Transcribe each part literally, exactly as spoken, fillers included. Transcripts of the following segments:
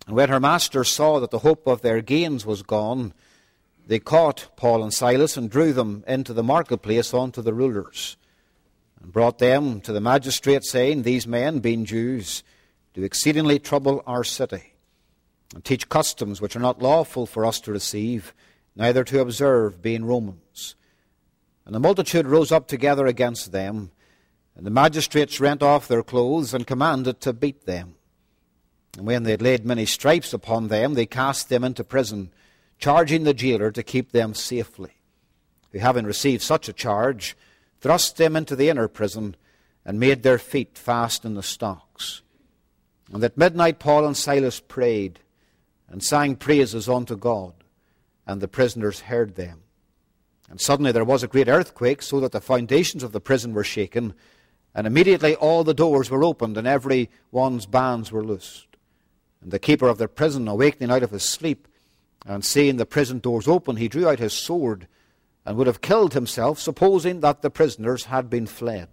And when her masters saw that the hope of their gains was gone, they caught Paul and Silas and drew them into the marketplace unto the rulers, and brought them to the magistrate, saying, These men, being Jews, do exceedingly trouble our city, and teach customs which are not lawful for us to receive, neither to observe, being Romans. And the multitude rose up together against them, and the magistrates rent off their clothes, and commanded to beat them. And when they had laid many stripes upon them, they cast them into prison, charging the jailer to keep them safely. Who, having received such a charge, thrust them into the inner prison, and made their feet fast in the stocks. And at midnight Paul and Silas prayed, and sang praises unto God, and the prisoners heard them. And suddenly there was a great earthquake, so that the foundations of the prison were shaken, and immediately all the doors were opened, and every one's bands were loosed. And the keeper of the prison, awakening out of his sleep, and seeing the prison doors open, he drew out his sword, and would have killed himself, supposing that the prisoners had been fled.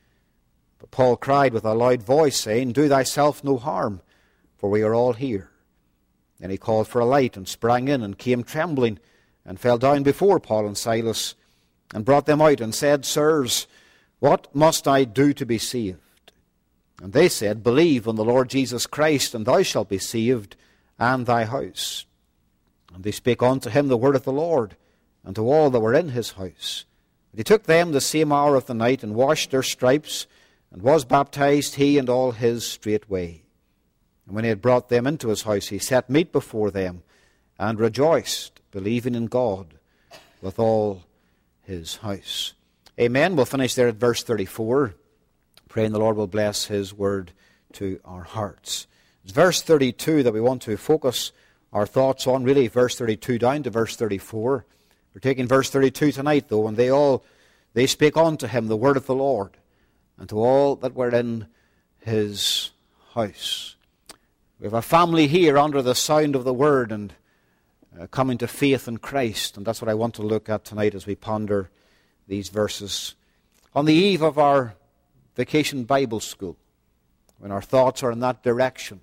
But Paul cried with a loud voice, saying, Do thyself no harm, for we are all here. Then he called for a light, and sprang in, and came trembling, and fell down before Paul and Silas, and brought them out, and said, Sirs, what must I do to be saved? And they said, Believe on the Lord Jesus Christ, and thou shalt be saved, and thy house. And they spake unto him the word of the Lord, and to all that were in his house. And he took them the same hour of the night, and washed their stripes, and was baptized, he and all his straightway. And when he had brought them into his house, he set meat before them, and rejoiced, believing in God with all his house. Amen. We'll finish there at verse thirty-four. Praying the Lord will bless his word to our hearts. It's verse thirty-two that we want to focus our thoughts on, really verse thirty-two down to verse thirty-four. We're taking verse thirty-two tonight, though, and they all, they spake unto him the word of the Lord, and to all that were in his house. We have a family here under the sound of the word and uh, coming to faith in Christ, and that's what I want to look at tonight as we ponder these verses. On the eve of our Vacation Bible School, when our thoughts are in that direction.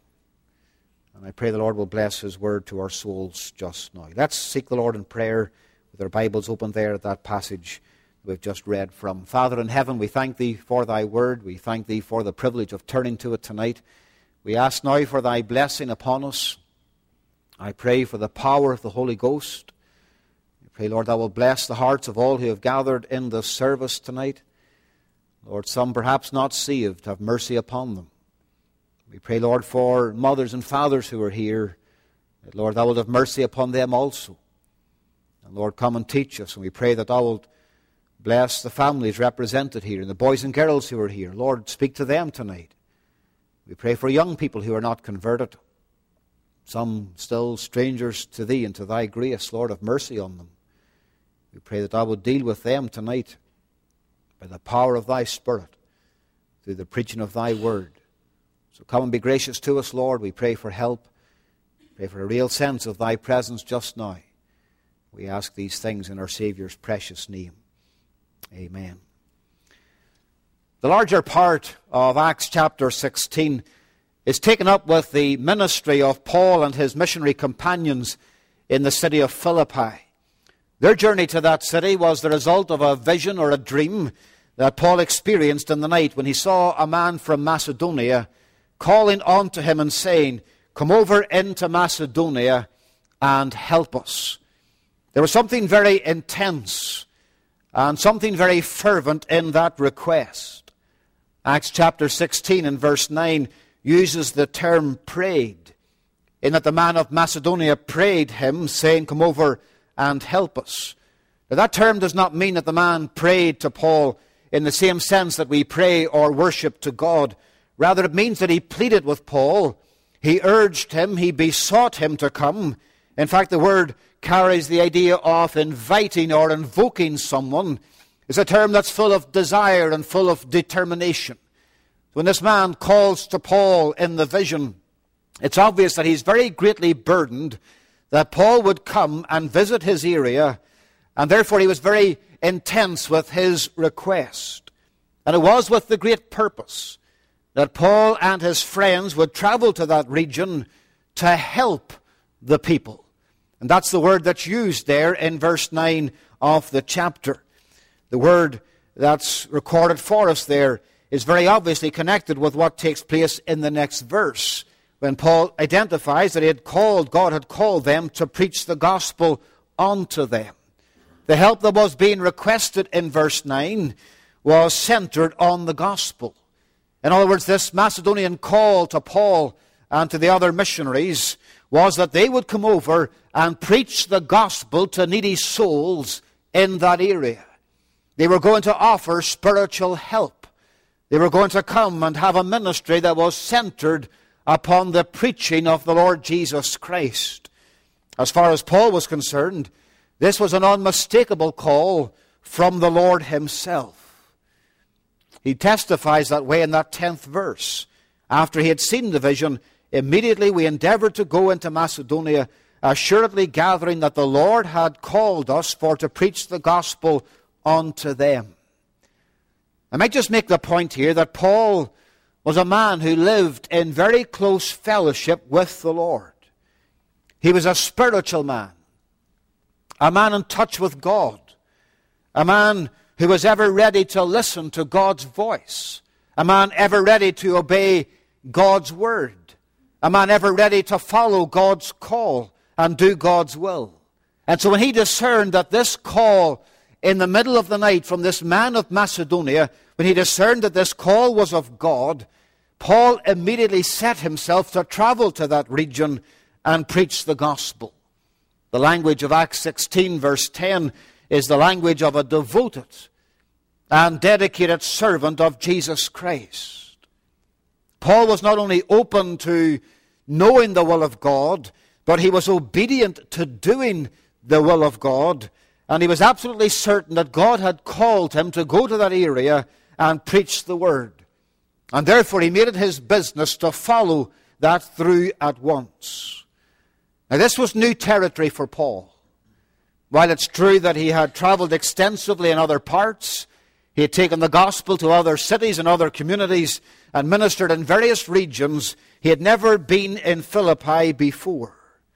And I pray the Lord will bless his word to our souls just now. Let's seek the Lord in prayer with our Bibles open there at that passage we've just read from. Father in heaven, we thank thee for thy word. We thank thee for the privilege of turning to it tonight. We ask now for thy blessing upon us. I pray for the power of the Holy Ghost. I pray, Lord, thou will bless the hearts of all who have gathered in this service tonight. Lord, some perhaps not saved, have mercy upon them. We pray, Lord, for mothers and fathers who are here, that, Lord, thou wilt have mercy upon them also. And, Lord, come and teach us. And we pray that thou wilt bless the families represented here and the boys and girls who are here. Lord, speak to them tonight. We pray for young people who are not converted, some still strangers to thee and to thy grace. Lord, have mercy on them. We pray that thou wilt deal with them tonight by the power of thy Spirit, through the preaching of thy word. So come and be gracious to us, Lord. We pray for help. Pray for a real sense of thy presence just now. We ask these things in our Saviour's precious name. Amen. The larger part of Acts chapter sixteen is taken up with the ministry of Paul and his missionary companions in the city of Philippi. Their journey to that city was the result of a vision or a dream that Paul experienced in the night when he saw a man from Macedonia calling on to him and saying, Come over into Macedonia and help us. There was something very intense and something very fervent in that request. Acts chapter sixteen and verse nine uses the term prayed, in that the man of Macedonia prayed him, saying, Come over and help us. Now, that term does not mean that the man prayed to Paul in the same sense that we pray or worship to God. Rather, it means that he pleaded with Paul. He urged him. He besought him to come. In fact, the word carries the idea of inviting or invoking someone. It's a term that's full of desire and full of determination. When this man calls to Paul in the vision, it's obvious that he's very greatly burdened that Paul would come and visit his area, and therefore he was very intense with his request. And it was with the great purpose that Paul and his friends would travel to that region to help the people. And that's the word that's used there in verse nine of the chapter. The word that's recorded for us there is very obviously connected with what takes place in the next verse, when Paul identifies that he had called, God had called them to preach the gospel unto them. The help that was being requested in verse nine was centered on the gospel. In other words, this Macedonian call to Paul and to the other missionaries was that they would come over and preach the gospel to needy souls in that area. They were going to offer spiritual help. They were going to come and have a ministry that was centered upon the preaching of the Lord Jesus Christ. As far as Paul was concerned, this was an unmistakable call from the Lord himself. He testifies that way in that tenth verse. After he had seen the vision, immediately we endeavored to go into Macedonia, assuredly gathering that the Lord had called us for to preach the gospel unto them. I might just make the point here that Paul was a man who lived in very close fellowship with the Lord. He was a spiritual man, a man in touch with God, a man who was ever ready to listen to God's voice, a man ever ready to obey God's word, a man ever ready to follow God's call and do God's will. And so when he discerned that this call in the middle of the night from this man of Macedonia, when he discerned that this call was of God, Paul immediately set himself to travel to that region and preach the gospel. The language of Acts sixteen verse ten is the language of a devoted and dedicated servant of Jesus Christ. Paul was not only open to knowing the will of God, but he was obedient to doing the will of God, and he was absolutely certain that God had called him to go to that area and preach the word. And therefore he made it his business to follow that through at once. Now this was new territory for Paul. While it's true that he had traveled extensively in other parts, he had taken the gospel to other cities and other communities and ministered in various regions, he had never been in Philippi before.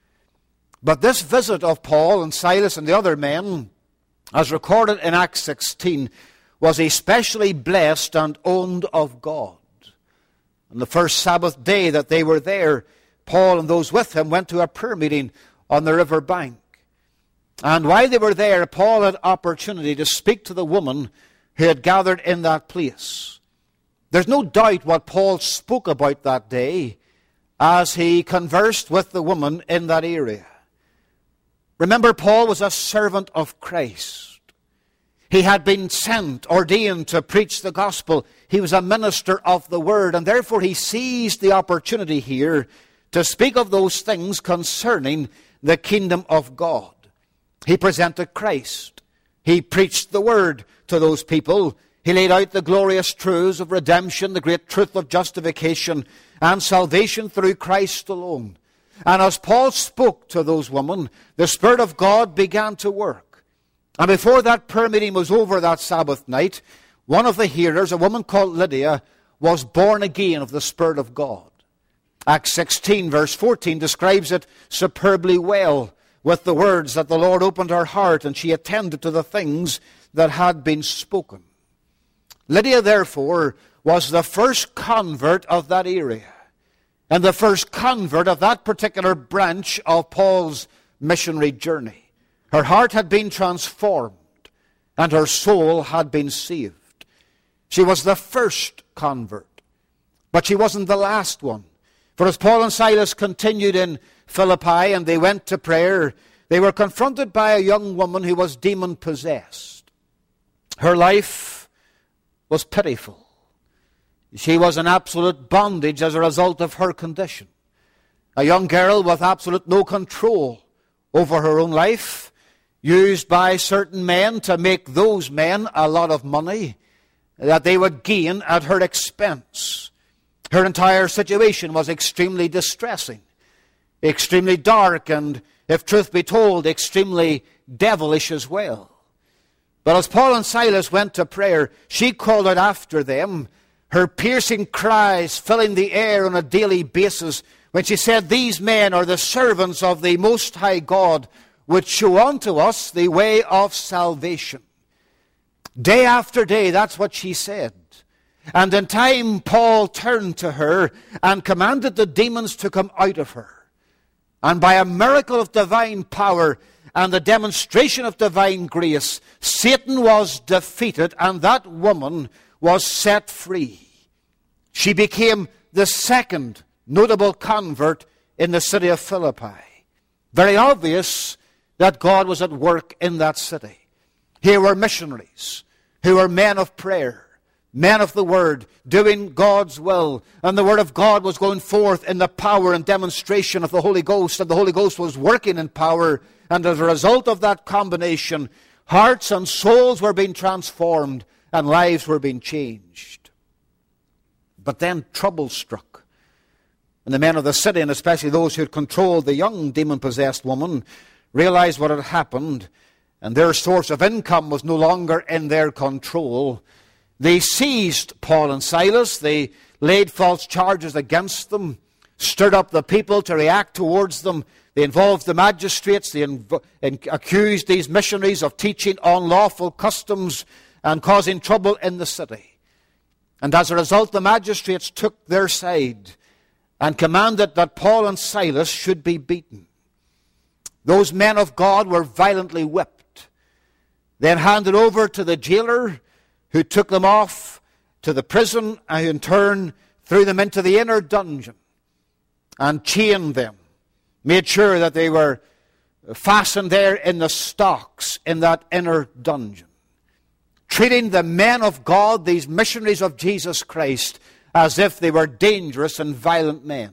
But this visit of Paul and Silas and the other men, as recorded in Acts sixteen, was especially blessed and owned of God. On the first Sabbath day that they were there, Paul and those with him went to a prayer meeting on the river bank. And while they were there, Paul had opportunity to speak to the woman who had gathered in that place. There's no doubt what Paul spoke about that day as he conversed with the woman in that area. Remember, Paul was a servant of Christ. He had been sent, ordained to preach the gospel. He was a minister of the word, and therefore he seized the opportunity here to speak of those things concerning the kingdom of God. He presented Christ. He preached the word to those people. He laid out the glorious truths of redemption, the great truth of justification and salvation through Christ alone. And as Paul spoke to those women, the Spirit of God began to work. And before that prayer meeting was over that Sabbath night, one of the hearers, a woman called Lydia, was born again of the Spirit of God. Acts sixteen verse fourteen describes it superbly well with the words that the Lord opened her heart and she attended to the things that had been spoken. Lydia, therefore, was the first convert of that area and the first convert of that particular branch of Paul's missionary journey. Her heart had been transformed and her soul had been saved. She was the first convert, but she wasn't the last one. For as Paul and Silas continued in Philippi and they went to prayer, they were confronted by a young woman who was demon-possessed. Her life was pitiful. She was in absolute bondage as a result of her condition. A young girl with absolute no control over her own life, used by certain men to make those men a lot of money that they would gain at her expense. Her entire situation was extremely distressing, extremely dark, and, if truth be told, extremely devilish as well. But as Paul and Silas went to prayer, she called out after them, her piercing cries filling the air on a daily basis when she said, "These men are the servants of the Most High God, which show unto us the way of salvation." Day after day, that's what she said. And in time, Paul turned to her and commanded the demons to come out of her. And by a miracle of divine power and the demonstration of divine grace, Satan was defeated and that woman was set free. She became the second notable convert in the city of Philippi. Very obvious that God was at work in that city. Here were missionaries who were men of prayer, men of the Word, doing God's will. And the Word of God was going forth in the power and demonstration of the Holy Ghost. And the Holy Ghost was working in power. And as a result of that combination, hearts and souls were being transformed and lives were being changed. But then trouble struck. And the men of the city, and especially those who had controlled the young demon-possessed woman, realized what had happened. And their source of income was no longer in their control. They seized Paul and Silas. They laid false charges against them, stirred up the people to react towards them. They involved the magistrates. They inv- accused these missionaries of teaching unlawful customs and causing trouble in the city. And as a result, the magistrates took their side and commanded that Paul and Silas should be beaten. Those men of God were violently whipped, then handed over to the jailer, who took them off to the prison and who in turn threw them into the inner dungeon and chained them, made sure that they were fastened there in the stocks in that inner dungeon, treating the men of God, these missionaries of Jesus Christ, as if they were dangerous and violent men.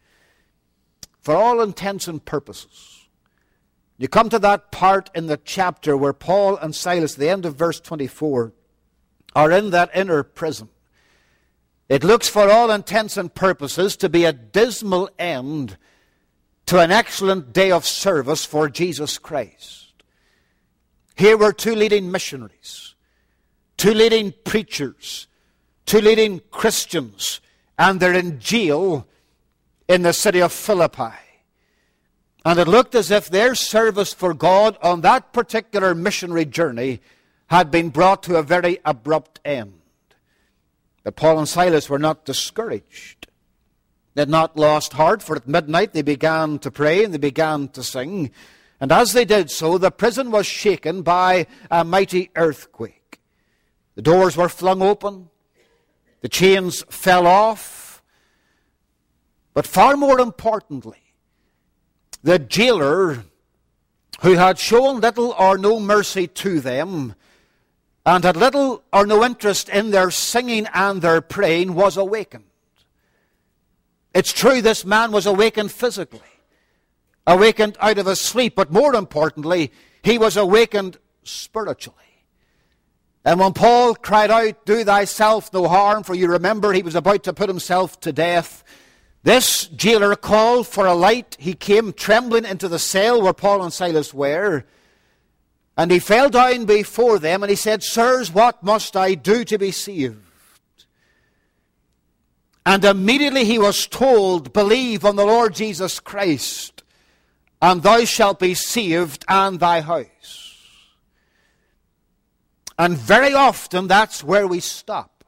For all intents and purposes, you come to that part in the chapter where Paul and Silas, at the end of verse twenty-four, are in that inner prison. It looks for all intents and purposes to be a dismal end to an excellent day of service for Jesus Christ. Here were two leading missionaries, two leading preachers, two leading Christians, and they're in jail in the city of Philippi. And it looked as if their service for God on that particular missionary journey had been brought to a very abrupt end. But Paul and Silas were not discouraged. They had not lost heart, for at midnight they began to pray and they began to sing. And as they did so, the prison was shaken by a mighty earthquake. The doors were flung open. The chains fell off. But far more importantly, the jailer, who had shown little or no mercy to them, and had little or no interest in their singing and their praying, was awakened. It's true, this man was awakened physically, awakened out of his sleep, but more importantly, he was awakened spiritually. And when Paul cried out, "Do thyself no harm," for you remember he was about to put himself to death, this jailer called for a light. He came trembling into the cell where Paul and Silas were, and he fell down before them and he said, "Sirs, what must I do to be saved?" And immediately he was told, "Believe on the Lord Jesus Christ, and thou shalt be saved and thy house." And very often that's where we stop.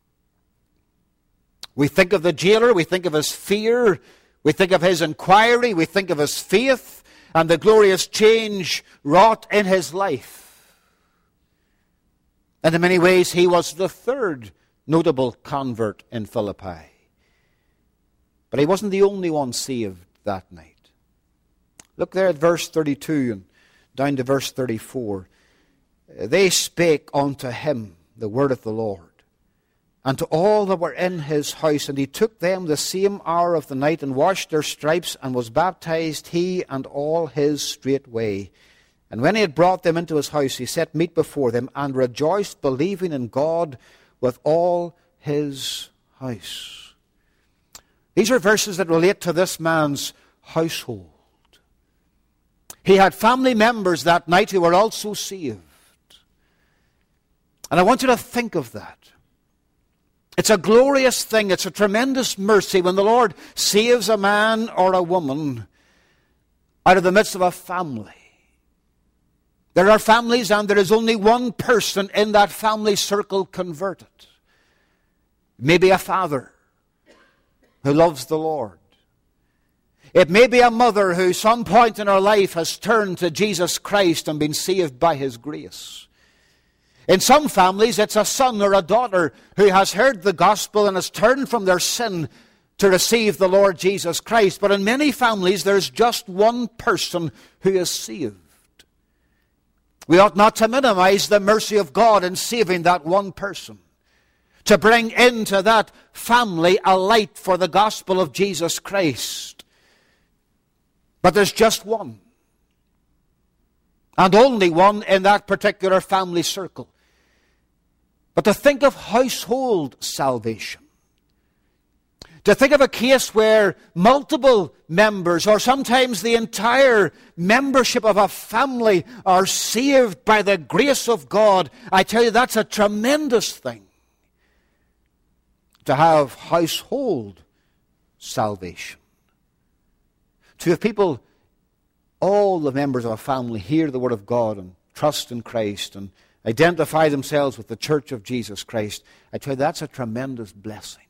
We think of the jailer, we think of his fear, we think of his inquiry, we think of his faith, and the glorious change wrought in his life. And in many ways, he was the third notable convert in Philippi. But he wasn't the only one saved that night. Look there at verse thirty-two and down to verse thirty-four. They spake unto him the word of the Lord, and to all that were in his house. And he took them the same hour of the night, and washed their stripes, and was baptized, he and all his straightway. And when he had brought them into his house, he set meat before them, and rejoiced, believing in God with all his house. These are verses that relate to this man's household. He had family members that night who were also saved. And I want you to think of that. It's a glorious thing. It's a tremendous mercy when the Lord saves a man or a woman out of the midst of a family. There are families and there is only one person in that family circle converted. Maybe a father who loves the Lord. It may be a mother who some point in her life has turned to Jesus Christ and been saved by His grace. In some families, it's a son or a daughter who has heard the gospel and has turned from their sin to receive the Lord Jesus Christ. But in many families, there's just one person who is saved. We ought not to minimize the mercy of God in saving that one person, to bring into that family a light for the gospel of Jesus Christ. But there's just one, and only one in that particular family circle. But to think of household salvation, to think of a case where multiple members, or sometimes the entire membership of a family, are saved by the grace of God, I tell you, that's a tremendous thing. To have household salvation. To have people, all the members of a family, hear the word of God and trust in Christ and identify themselves with the church of Jesus Christ, I tell you, that's a tremendous blessing.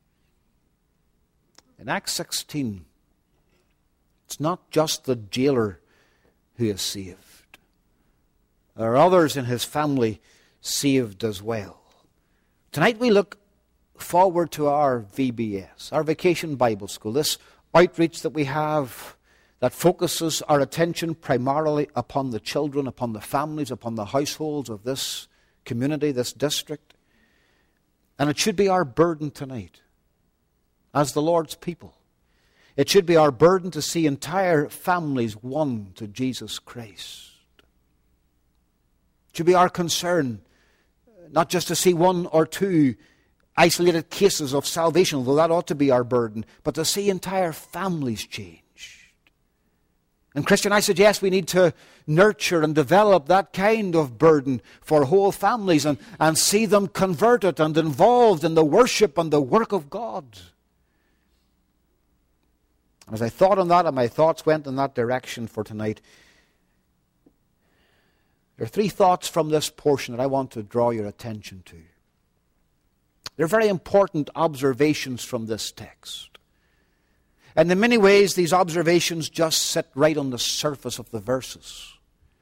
In Acts sixteen, it's not just the jailer who is saved. There are others in his family saved as well. Tonight we look forward to our V B S, our Vacation Bible School, this outreach that we have that focuses our attention primarily upon the children, upon the families, upon the households of this community, this district. And it should be our burden tonight, as the Lord's people. It should be our burden to see entire families won to Jesus Christ. It should be our concern not just to see one or two isolated cases of salvation, although that ought to be our burden, but to see entire families changed. And Christian, I suggest we need to nurture and develop that kind of burden for whole families and, and see them converted and involved in the worship and the work of God. And as I thought on that, and my thoughts went in that direction for tonight, there are three thoughts from this portion that I want to draw your attention to. They're very important observations from this text. And in many ways, these observations just sit right on the surface of the verses.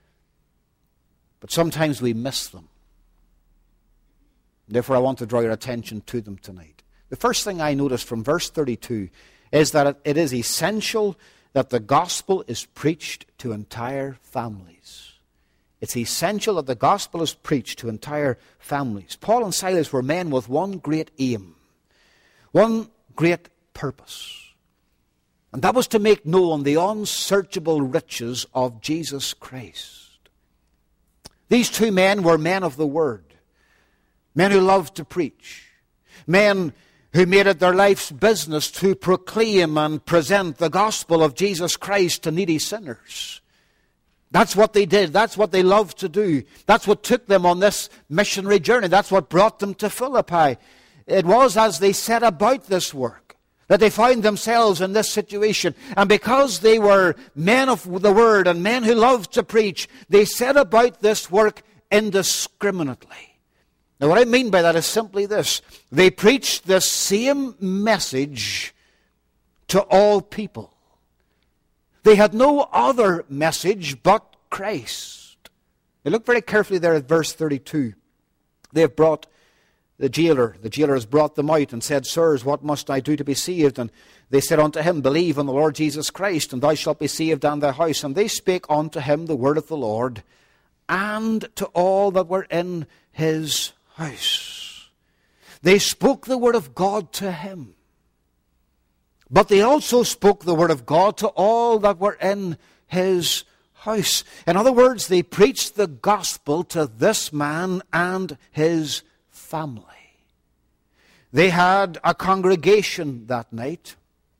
But sometimes we miss them. Therefore, I want to draw your attention to them tonight. The first thing I noticed from verse thirty-two is that it is essential that the gospel is preached to entire families. It's essential that the gospel is preached to entire families. Paul and Silas were men with one great aim, one great purpose. And that was to make known the unsearchable riches of Jesus Christ. These two men were men of the Word, men who loved to preach, men who made it their life's business to proclaim and present the gospel of Jesus Christ to needy sinners. That's what they did. That's what they loved to do. That's what took them on this missionary journey. That's what brought them to Philippi. It was as they set about this work that they found themselves in this situation. And because they were men of the Word and men who loved to preach, they set about this work indiscriminately. Now, what I mean by that is simply this. They preached the same message to all people. They had no other message but Christ. Now, look very carefully there at verse thirty-two. They have brought the jailer. The jailer has brought them out and said, Sirs, what must I do to be saved? And they said unto him, Believe on the Lord Jesus Christ, and thou shalt be saved and thy house. And they spake unto him the word of the Lord, and to all that were in his house. They spoke the word of God to him. But they also spoke the word of God to all that were in his house. In other words, they preached the gospel to this man and his family. They had a congregation that night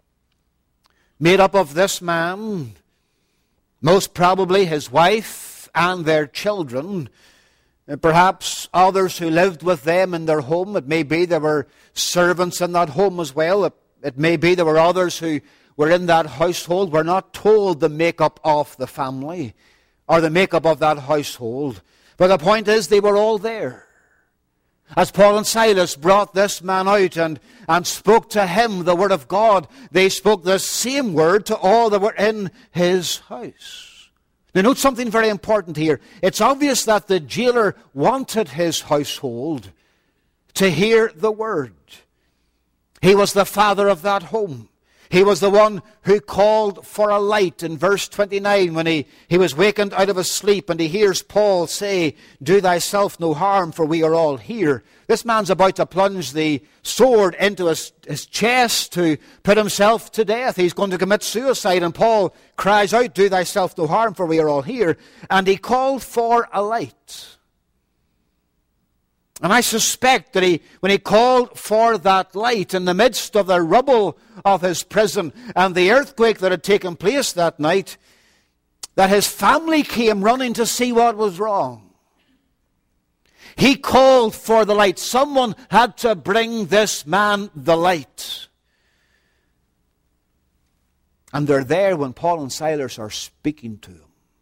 made up of this man, most probably his wife and their children, Perhaps others who lived with them in their home. It may be there were servants in that home as well. It, it may be there were others who were in that household. We're not told the makeup of the family or the makeup of that household. But the point is, they were all there. As Paul and Silas brought this man out and, and spoke to him the word of God, they spoke the same word to all that were in his house. Now note something very important here. It's obvious that the jailer wanted his household to hear the word. He was the father of that home. He was the one who called for a light in verse twenty-nine when he, he was wakened out of his sleep and he hears Paul say, "Do thyself no harm, for we are all here." This man's about to plunge the sword into his, his chest to put himself to death. He's going to commit suicide, and Paul cries out, "Do thyself no harm, for we are all here." And he called for a light. And I suspect that he, when he called for that light in the midst of the rubble of his prison and the earthquake that had taken place that night, that his family came running to see what was wrong. He called for the light. Someone had to bring this man the light. And they're there when Paul and Silas are speaking to him.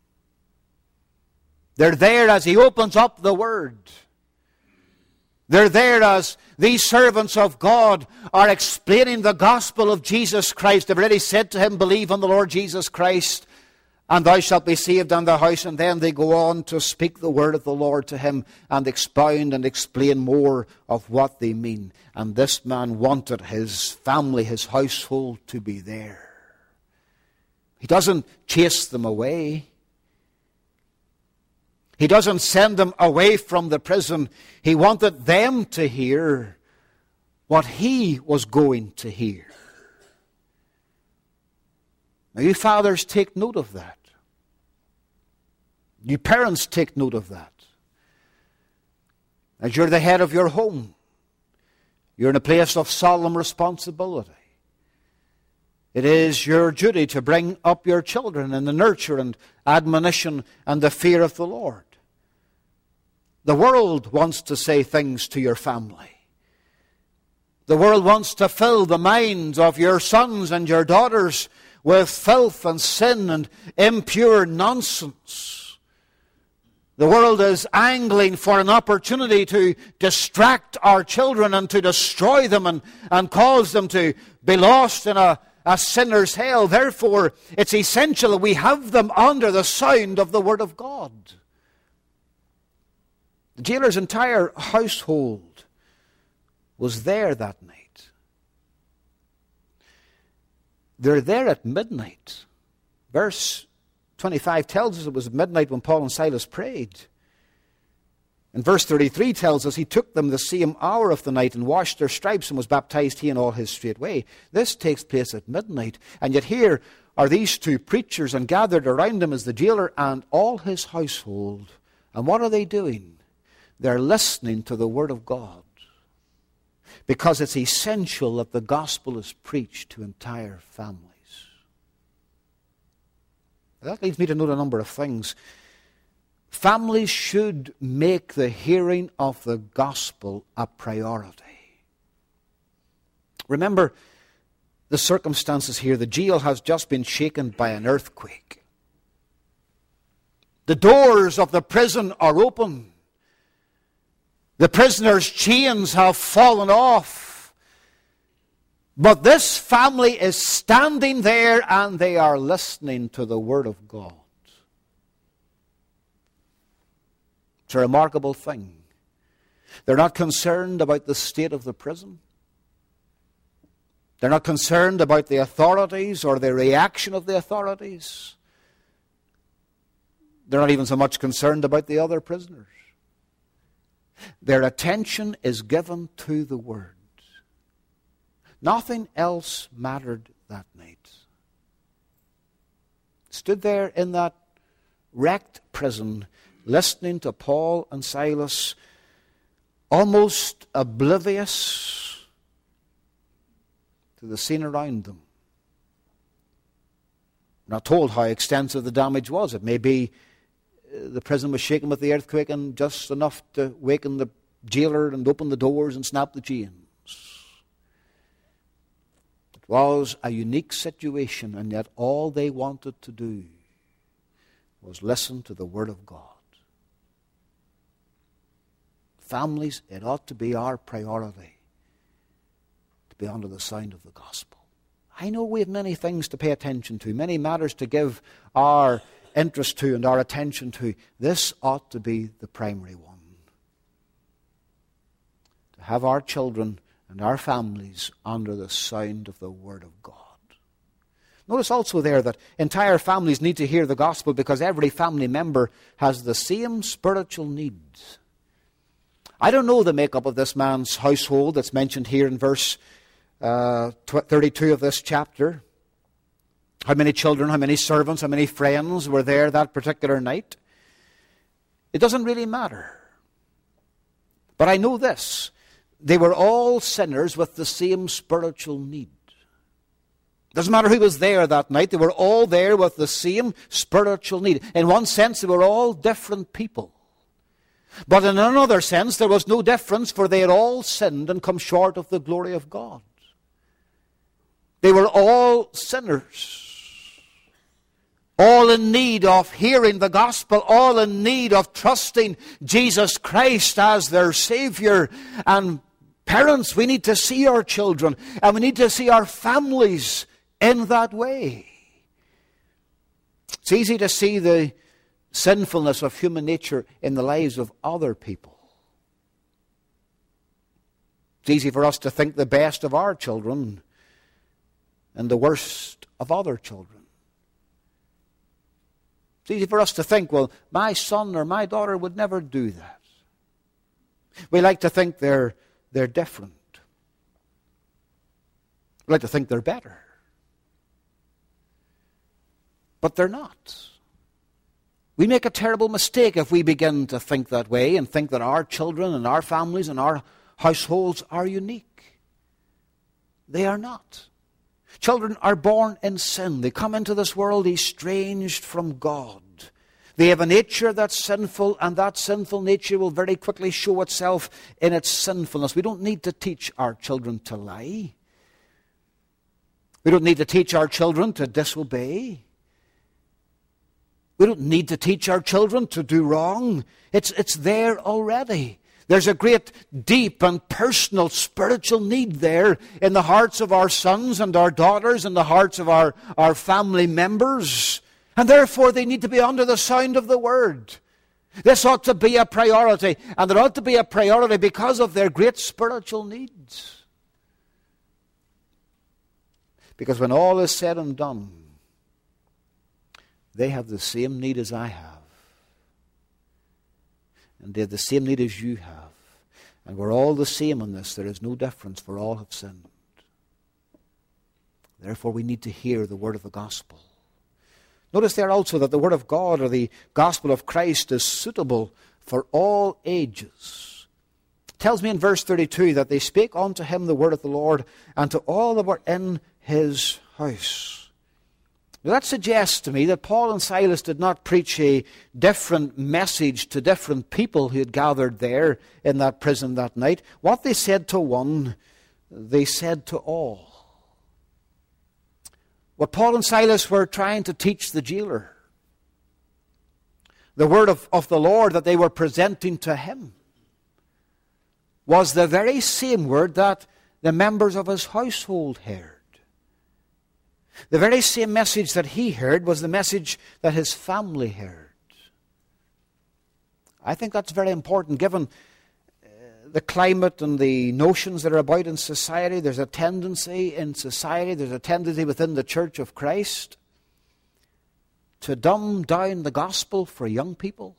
They're there as he opens up the Word. They're there as these servants of God are explaining the gospel of Jesus Christ. They've already said to him, "Believe on the Lord Jesus Christ, and thou shalt be saved and thy house." And then they go on to speak the word of the Lord to him and expound and explain more of what they mean. And this man wanted his family, his household, to be there. He doesn't chase them away. He doesn't send them away from the prison. He wanted them to hear what he was going to hear. Now, you fathers, take note of that. You parents, take note of that. As you're the head of your home, you're in a place of solemn responsibility. It is your duty to bring up your children in the nurture and admonition and the fear of the Lord. The world wants to say things to your family. The world wants to fill the minds of your sons and your daughters with filth and sin and impure nonsense. The world is angling for an opportunity to distract our children and to destroy them and, and cause them to be lost in a, a sinner's hell. Therefore, it's essential that we have them under the sound of the Word of God. The jailer's entire household was there that night. They're there at midnight. Verse twenty-five tells us it was midnight when Paul and Silas prayed. And verse thirty-three tells us he took them the same hour of the night and washed their stripes and was baptized, he and all his straightway. This takes place at midnight. And yet here are these two preachers, and gathered around him is the jailer and all his household. And what are they doing? They're listening to the Word of God. Because it's essential that the gospel is preached to entire families. That leads me to note a number of things. Families should make the hearing of the gospel a priority. Remember the circumstances here. The jail has just been shaken by an earthquake. The doors of the prison are open. The prisoners' chains have fallen off. But this family is standing there and they are listening to the Word of God. It's a remarkable thing. They're not concerned about the state of the prison. They're not concerned about the authorities or the reaction of the authorities. They're not even so much concerned about the other prisoners. Their attention is given to the Word. Nothing else mattered that night. Stood there in that wrecked prison, listening to Paul and Silas, almost oblivious to the scene around them. We're not told how extensive the damage was. It may be the prison was shaken with the earthquake and just enough to waken the jailer and open the doors and snap the chains. It was a unique situation, and yet all they wanted to do was listen to the Word of God. Families, it ought to be our priority to be under the sound of the gospel. I know we have many things to pay attention to, many matters to give our interest to and our attention to. This ought to be the primary one. To have our children and our families under the sound of the Word of God. Notice also there that entire families need to hear the gospel because every family member has the same spiritual needs. I don't know the makeup of this man's household that's mentioned here in verse uh, thirty-two of this chapter. How many children, how many servants, how many friends were there that particular night? It doesn't really matter. But I know this. They were all sinners with the same spiritual need. Doesn't matter who was there that night. They were all there with the same spiritual need. In one sense, they were all different people. But in another sense, there was no difference, for they had all sinned and come short of the glory of God. They were all sinners. All in need of hearing the gospel, all in need of trusting Jesus Christ as their Savior. And parents, we need to see our children, and we need to see our families in that way. It's easy to see the sinfulness of human nature in the lives of other people. It's easy for us to think the best of our children and the worst of other children. It's easy for us to think, well, my son or my daughter would never do that. We like to think they're, they're different. We like to think they're better. But they're not. We make a terrible mistake if we begin to think that way and think that our children and our families and our households are unique. They are not. Children are born in sin. They come into this world estranged from God. They have a nature that's sinful, and that sinful nature will very quickly show itself in its sinfulness. We don't need to teach our children to lie. We don't need to teach our children to disobey. We don't need to teach our children to do wrong. It's, it's there already. There's a great, deep and personal spiritual need there in the hearts of our sons and our daughters, and the hearts of our, our family members. And therefore they need to be under the sound of the Word. This ought to be a priority, and it ought to be a priority because of their great spiritual needs. Because when all is said and done, they have the same need as I have. And they have the same need as you have. And we're all the same in this. There is no difference, for all have sinned. Therefore, we need to hear the word of the gospel. Notice there also that the word of God, or the gospel of Christ, is suitable for all ages. It tells me in verse thirty-two that they spake unto him the word of the Lord, and to all that were in his house. Now that suggests to me that Paul and Silas did not preach a different message to different people who had gathered there in that prison that night. What they said to one, they said to all. What Paul and Silas were trying to teach the jailer, the word of, of the Lord that they were presenting to him, was the very same word that the members of his household heard. The very same message that he heard was the message that his family heard. I think that's very important given uh, the climate and the notions that are about in society. There's a tendency in society, there's a tendency within the Church of Christ to dumb down the gospel for young people.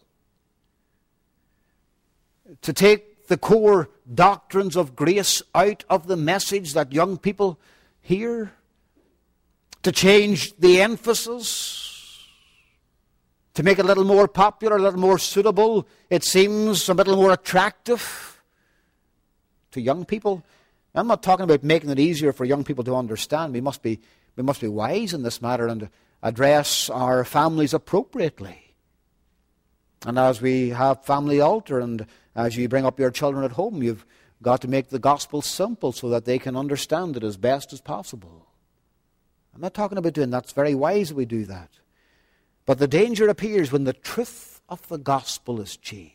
To take the core doctrines of grace out of the message that young people hear. To change the emphasis, to make it a little more popular, a little more suitable. It seems a little more attractive to young people. I'm not talking about making it easier for young people to understand. We must be, we must be wise in this matter and address our families appropriately. And as we have family altar, and as you bring up your children at home, you've got to make the gospel simple so that they can understand it as best as possible. I'm not talking about doing that. It's very wise that we do that. But the danger appears when the truth of the gospel is changed.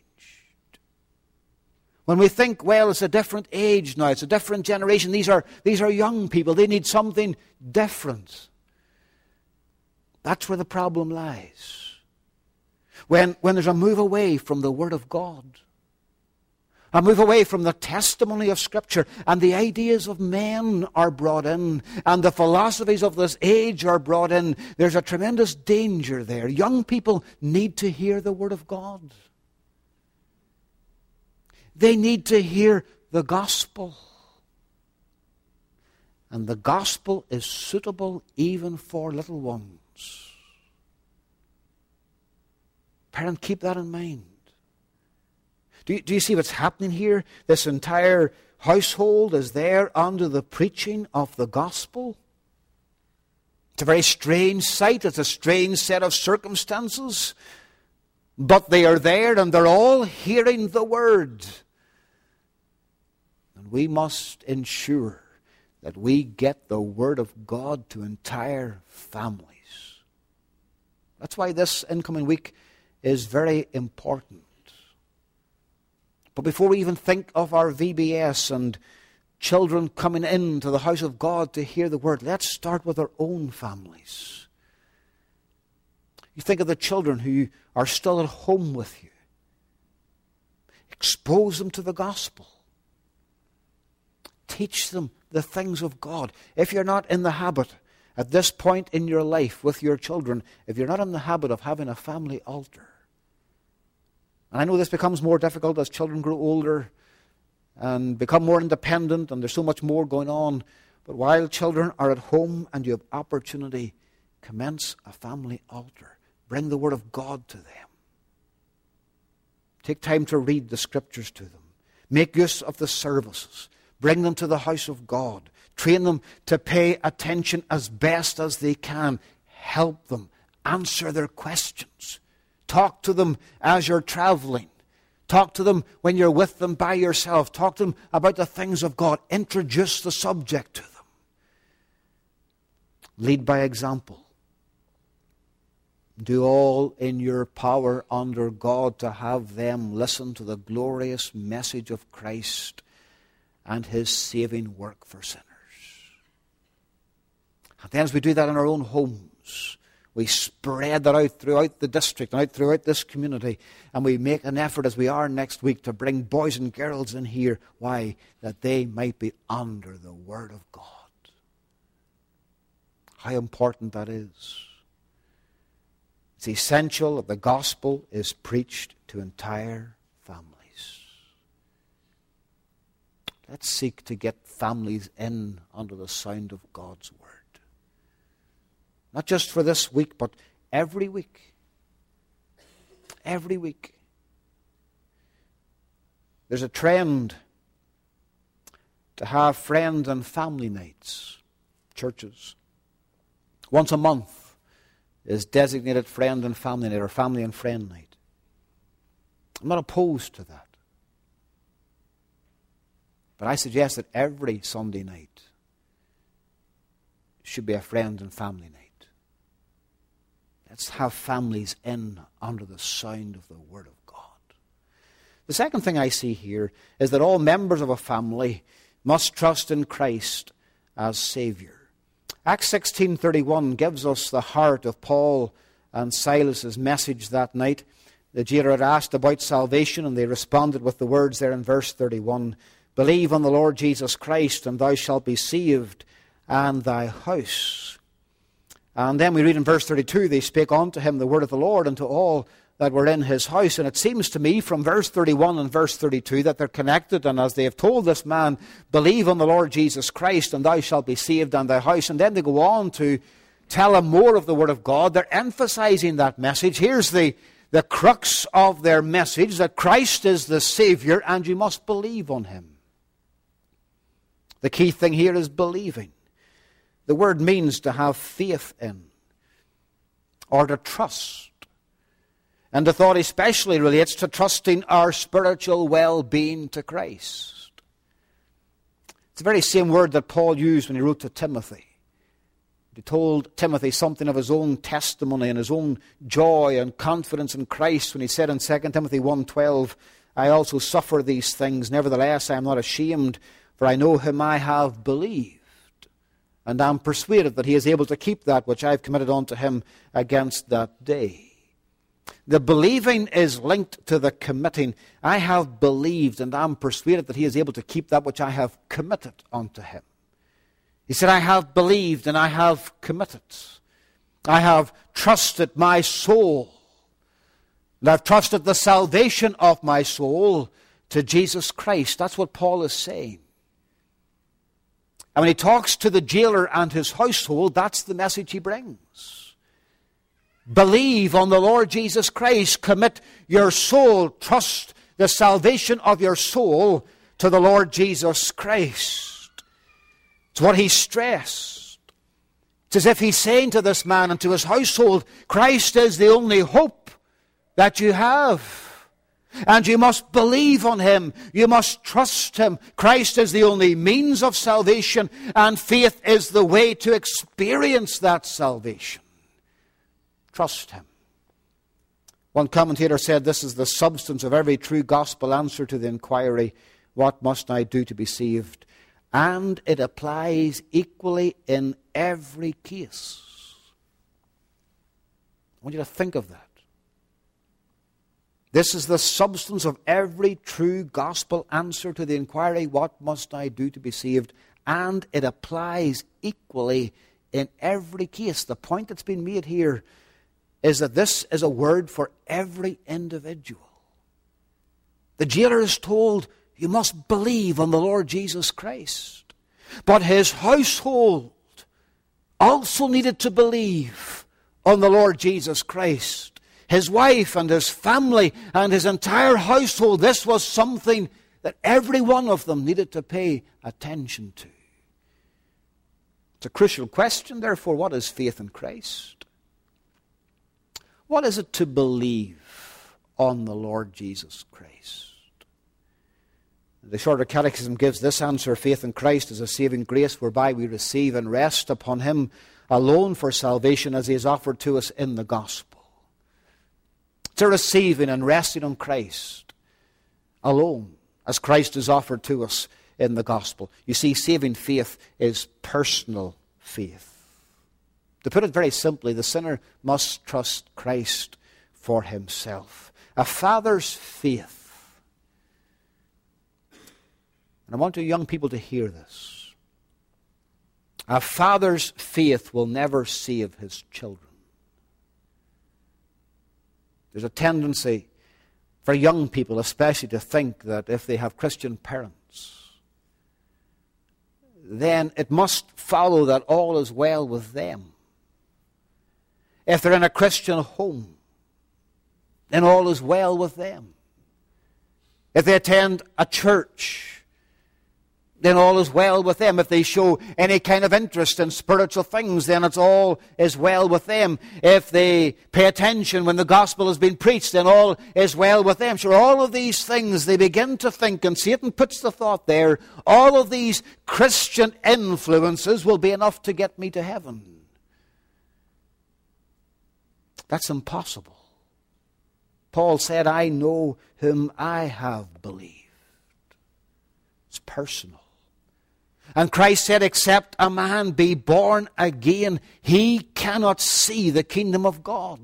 When we think, well, it's a different age now, it's a different generation, these are, these are young people, they need something different. That's where the problem lies. When, when there's a move away from the Word of God, a move away from the testimony of Scripture, and the ideas of men are brought in, and the philosophies of this age are brought in, there's a tremendous danger there. Young people need to hear the Word of God. They need to hear the gospel. And the gospel is suitable even for little ones. Parent, keep that in mind. Do you, do you see what's happening here? This entire household is there under the preaching of the gospel. It's a very strange sight. It's a strange set of circumstances. But they are there and they're all hearing the word. And we must ensure that we get the word of God to entire families. That's why this incoming week is very important. But before we even think of our V B S and children coming into the house of God to hear the word, let's start with our own families. You think of the children who are still at home with you. Expose them to the gospel. Teach them the things of God. If you're not in the habit at this point in your life with your children, if you're not in the habit of having a family altar, and I know this becomes more difficult as children grow older and become more independent, and there's so much more going on, but while children are at home and you have opportunity, commence a family altar. Bring the Word of God to them. Take time to read the Scriptures to them. Make use of the services. Bring them to the house of God. Train them to pay attention as best as they can. Help them. Answer their questions. Talk to them as you're traveling. Talk to them when you're with them by yourself. Talk to them about the things of God. Introduce the subject to them. Lead by example. Do all in your power under God to have them listen to the glorious message of Christ and His saving work for sinners. And then as we do that in our own homes, we spread that out throughout the district and out throughout this community, and we make an effort as we are next week to bring boys and girls in here. Why? That they might be under the Word of God. How important that is. It's essential that the gospel is preached to entire families. Let's seek to get families in under the sound of God's word. Not just for this week, but every week. Every week. There's a trend to have friend and family nights, churches. Once a month is designated friend and family night, or family and friend night. I'm not opposed to that. But I suggest that every Sunday night should be a friend and family night. Let's have families in under the sound of the Word of God. The second thing I see here is that all members of a family must trust in Christ as Savior. Acts sixteen thirty-one gives us the heart of Paul and Silas's message that night. The jailer had asked about salvation, and they responded with the words there in verse thirty-one, "Believe on the Lord Jesus Christ, and thou shalt be saved, and thy house." And then we read in verse thirty-two, they spake unto him the word of the Lord, and to all that were in his house. And it seems to me from verse thirty-one and verse thirty-two that they're connected. And as they have told this man, believe on the Lord Jesus Christ, and thou shalt be saved, and thy house. And then they go on to tell him more of the Word of God. They're emphasizing that message. Here's the, the crux of their message, that Christ is the Savior, and you must believe on Him. The key thing here is believing. The word means to have faith in, or to trust. And the thought especially relates to trusting our spiritual well-being to Christ. It's the very same word that Paul used when he wrote to Timothy. He told Timothy something of his own testimony and his own joy and confidence in Christ when he said in Second Timothy one twelve, I also suffer these things, nevertheless I am not ashamed, for I know whom I have believed, and am persuaded that he is able to keep that which I have committed unto him against that day. The believing is linked to the committing. I have believed and am persuaded that he is able to keep that which I have committed unto him. He said, I have believed and I have committed. I have trusted my soul. And I've trusted the salvation of my soul to Jesus Christ. That's what Paul is saying. And when he talks to the jailer and his household, that's the message he brings. Believe on the Lord Jesus Christ. Commit your soul. Trust the salvation of your soul to the Lord Jesus Christ. It's what he stressed. It's as if he's saying to this man and to his household, Christ is the only hope that you have. And you must believe on him. You must trust him. Christ is the only means of salvation, and faith is the way to experience that salvation. Trust him. One commentator said this is the substance of every true gospel answer to the inquiry, what must I do to be saved? And it applies equally in every case. I want you to think of that. This is the substance of every true gospel answer to the inquiry, what must I do to be saved? And it applies equally in every case. The point that's been made here is that this is a word for every individual. The jailer is told, you must believe on the Lord Jesus Christ. But his household also needed to believe on the Lord Jesus Christ. His wife and his family and his entire household, this was something that every one of them needed to pay attention to. It's a crucial question, therefore, what is faith in Christ? What is it to believe on the Lord Jesus Christ? The Shorter Catechism gives this answer: faith in Christ is a saving grace whereby we receive and rest upon him alone for salvation as he is offered to us in the gospel. It's a receiving and resting on Christ alone as Christ is offered to us in the gospel. You see, saving faith is personal faith. To put it very simply, the sinner must trust Christ for himself. A father's faith. And I want you young people to hear this. A father's faith will never save his children. There's a tendency for young people especially to think that if they have Christian parents, then it must follow that all is well with them. If they're in a Christian home, then all is well with them. If they attend a church, then all is well with them. If they show any kind of interest in spiritual things, then it's all is well with them. If they pay attention when the gospel has been preached, then all is well with them. Sure, all of these things they begin to think, and Satan puts the thought there, all of these Christian influences will be enough to get me to heaven. That's impossible. Paul said, I know whom I have believed. It's personal. And Christ said, except a man be born again, he cannot see the kingdom of God.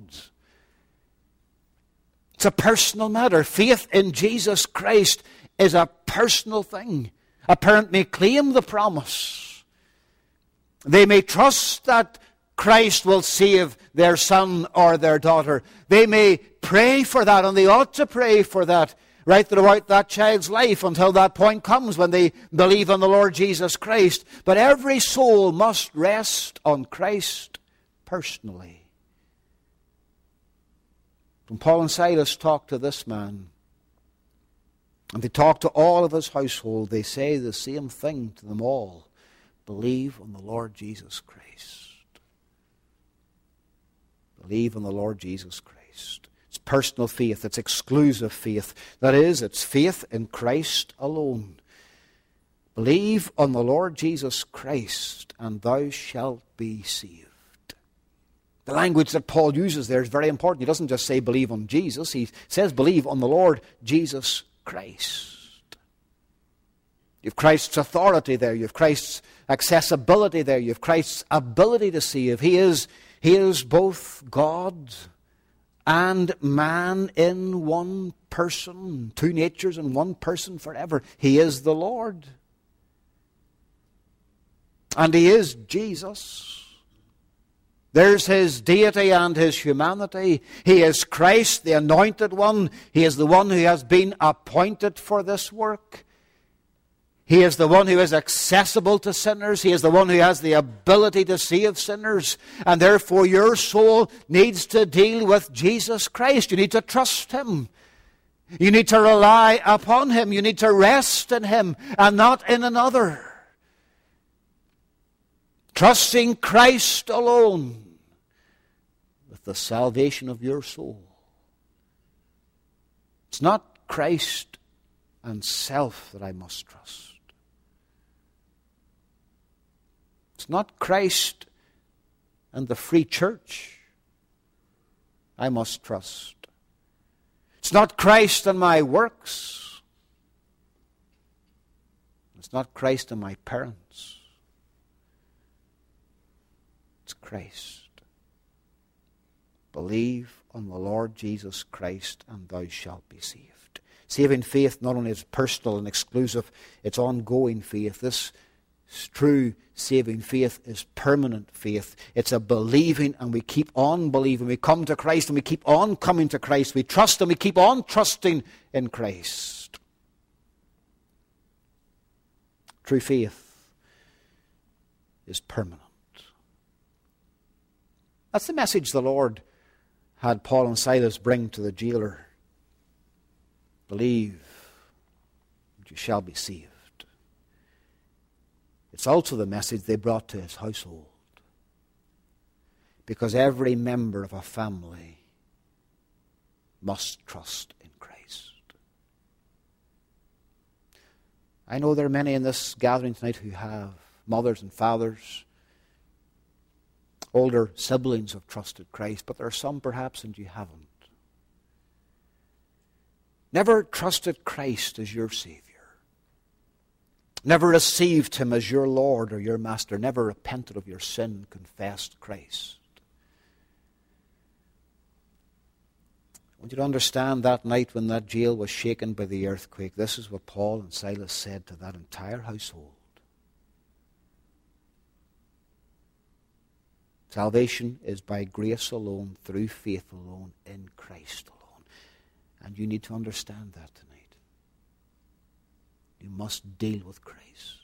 It's a personal matter. Faith in Jesus Christ is a personal thing. A parent may claim the promise. They may trust that Christ will save their son or their daughter. They may pray for that, and they ought to pray for that right throughout that child's life until that point comes when they believe on the Lord Jesus Christ. But every soul must rest on Christ personally. When Paul and Silas talked to this man, and they talked to all of his household, they say the same thing to them all. Believe on the Lord Jesus Christ. Believe on the Lord Jesus Christ. It's personal faith. It's exclusive faith. That is, it's faith in Christ alone. Believe on the Lord Jesus Christ, and thou shalt be saved. The language that Paul uses there is very important. He doesn't just say believe on Jesus. He says believe on the Lord Jesus Christ. You have Christ's authority there. You have Christ's accessibility there. You have Christ's ability to save. He is, he is both God and man in one person. Two natures in one person forever. He is the Lord. And He is Jesus. There's His deity and His humanity. He is Christ, the Anointed One. He is the one who has been appointed for this work. He is the one who is accessible to sinners. He is the one who has the ability to save sinners. And therefore your soul needs to deal with Jesus Christ. You need to trust Him. You need to rely upon Him. You need to rest in Him and not in another. Trusting Christ alone with the salvation of your soul. It's not Christ and self that I must trust. It's not Christ and the free church I must trust. It's not Christ and my works. It's not Christ and my parents. It's Christ. Believe on the Lord Jesus Christ and thou shalt be saved. Saving faith not only is personal and exclusive, it's ongoing faith. This true saving faith is permanent faith. It's a believing and we keep on believing. We come to Christ and we keep on coming to Christ. We trust and we keep on trusting in Christ. True faith is permanent. That's the message the Lord had Paul and Silas bring to the jailer. Believe, and you shall be saved. It's also the message they brought to his household. Because every member of a family must trust in Christ. I know there are many in this gathering tonight who have mothers and fathers, older siblings have trusted Christ, but there are some perhaps and you haven't. Never trusted Christ as your Savior. Never received Him as your Lord or your Master. Never repented of your sin, confessed Christ. I want you to understand that night when that jail was shaken by the earthquake, this is what Paul and Silas said to that entire household. Salvation is by grace alone, through faith alone, in Christ alone. And you need to understand that tonight. You must deal with Christ.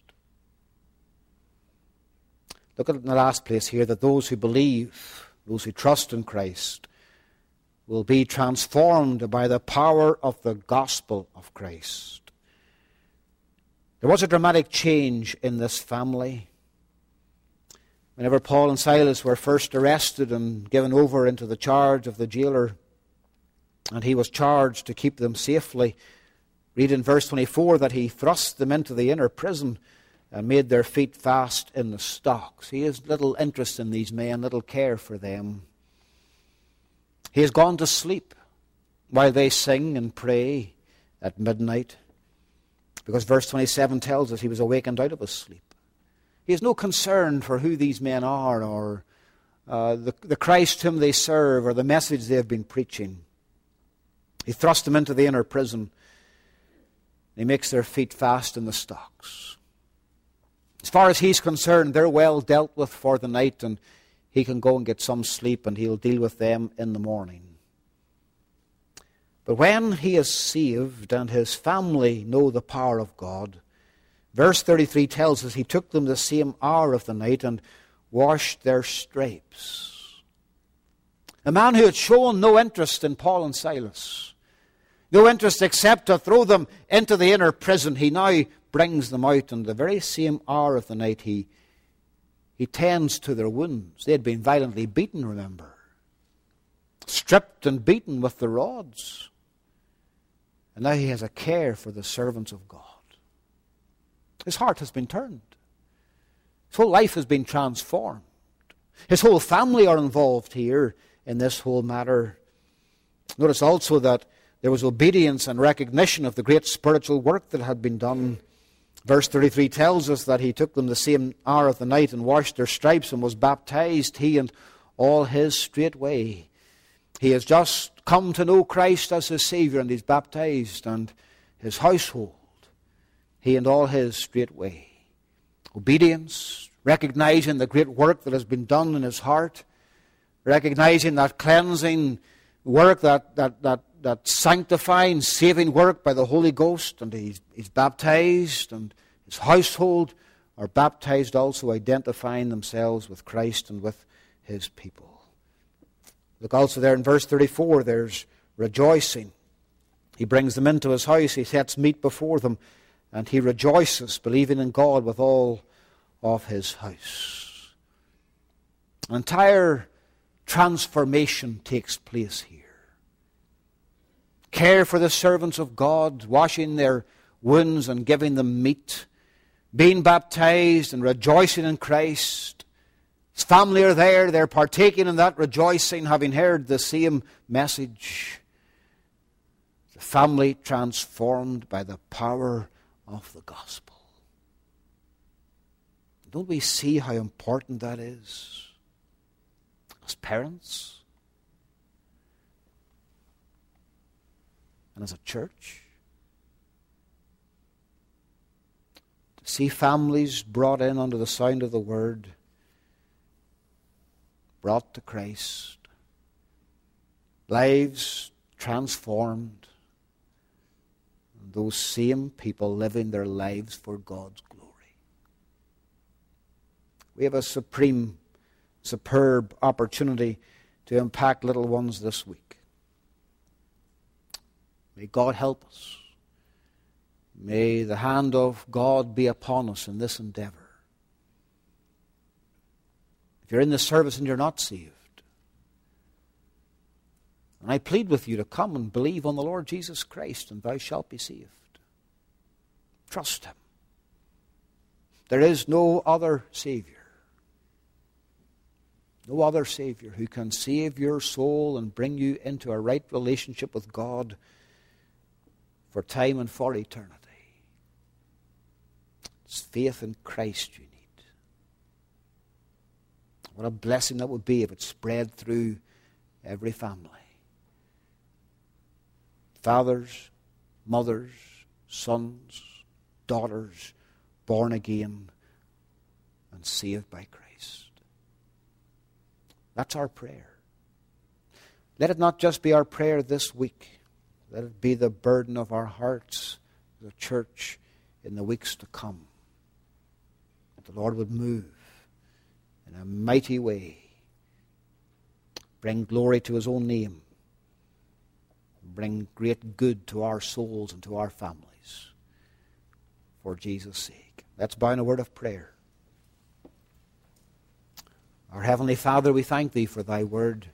Look at it in the last place here, that those who believe, those who trust in Christ, will be transformed by the power of the gospel of Christ. There was a dramatic change in this family. Whenever Paul and Silas were first arrested and given over into the charge of the jailer, and he was charged to keep them safely, read in verse twenty-four that he thrust them into the inner prison and made their feet fast in the stocks. He has little interest in these men, little care for them. He has gone to sleep while they sing and pray at midnight, because verse twenty-seven tells us he was awakened out of his sleep. He has no concern for who these men are or uh, the, the Christ whom they serve or the message they have been preaching. He thrusts them into the inner prison. He makes their feet fast in the stocks. As far as he's concerned, they're well dealt with for the night and he can go and get some sleep and he'll deal with them in the morning. But when he is saved and his family know the power of God, verse thirty-three tells us he took them the same hour of the night and washed their stripes. A man who had shown no interest in Paul and Silas, no interest except to throw them into the inner prison, he now brings them out, and the very same hour of the night he, he tends to their wounds. They had been violently beaten, remember. stripped and beaten with the rods. And now he has a care for the servants of God. His heart has been turned. His whole life has been transformed. His whole family are involved here in this whole matter. Notice also that there was obedience and recognition of the great spiritual work that had been done. Verse thirty-three tells us that he took them the same hour of the night and washed their stripes and was baptized, he and all his straightway. He has just come to know Christ as his Saviour, and he's baptized, and his household, he and all his straightway. Obedience, recognizing the great work that has been done in his heart, recognizing that cleansing work, that that that, that sanctifying, saving work by the Holy Ghost, and he's, he's baptized, and his household are baptized also, identifying themselves with Christ and with his people. Look also there in verse thirty-four, there's rejoicing. He brings them into his house, he sets meat before them, and he rejoices, believing in God with all of his house. An entire transformation takes place here. Care for the servants of God, washing their wounds and giving them meat, being baptized and rejoicing in Christ. His family are there, they're partaking in that rejoicing, having heard the same message. The family transformed by the power of the gospel. Don't we see how important that is? As parents, and as a church, to see families brought in under the sound of the word, brought to Christ, lives transformed, and those same people living their lives for God's glory. We have a supreme, superb opportunity to impact little ones this week. May God help us. May the hand of God be upon us in this endeavor. If you're in this service and you're not saved, and I plead with you to come and believe on the Lord Jesus Christ, and thou shalt be saved. Trust him. There is no other Savior. No other Savior who can save your soul and bring you into a right relationship with God for time and for eternity. It's faith in Christ you need. What a blessing that would be if it spread through every family. Fathers, mothers, sons, daughters, born again and saved by Christ. That's our prayer. Let it not just be our prayer this week. Let it be the burden of our hearts, the church, in the weeks to come. That the Lord would move in a mighty way, bring glory to his own name, bring great good to our souls and to our families for Jesus' sake. Let's bow in a word of prayer. Our Heavenly Father, we thank thee for thy word.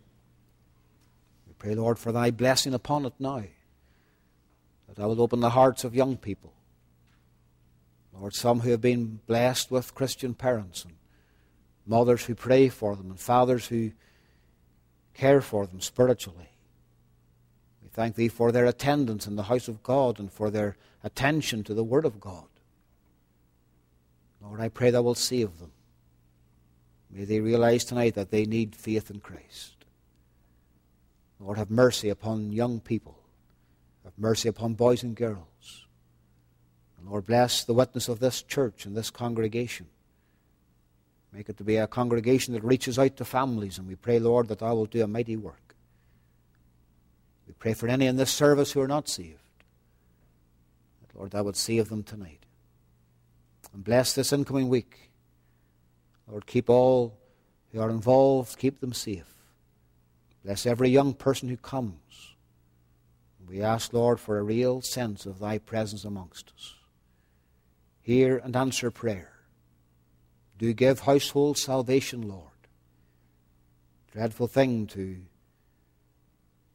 We pray, Lord, for thy blessing upon it now, that thou wilt open the hearts of young people. Lord, some who have been blessed with Christian parents, and mothers who pray for them, and fathers who care for them spiritually. We thank thee for their attendance in the house of God and for their attention to the word of God. Lord, I pray thou wilt save them. May they realize tonight that they need faith in Christ. Lord, have mercy upon young people. Have mercy upon boys and girls. And Lord, bless the witness of this church and this congregation. Make it to be a congregation that reaches out to families. And we pray, Lord, that thou wilt do a mighty work. We pray for any in this service who are not saved. That, Lord, thou would save them tonight. And bless this incoming week. Lord, keep all who are involved, keep them safe. Bless every young person who comes. We ask, Lord, for a real sense of thy presence amongst us. Hear and answer prayer. Do give household salvation, Lord. Dreadful thing to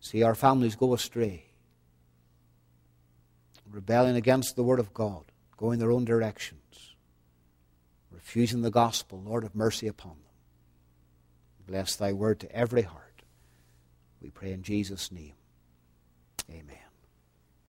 See our families go astray, rebelling against the Word of God, going their own directions, refusing the gospel. Lord, have mercy upon them. Bless thy word to every heart. We pray in Jesus' name. Amen.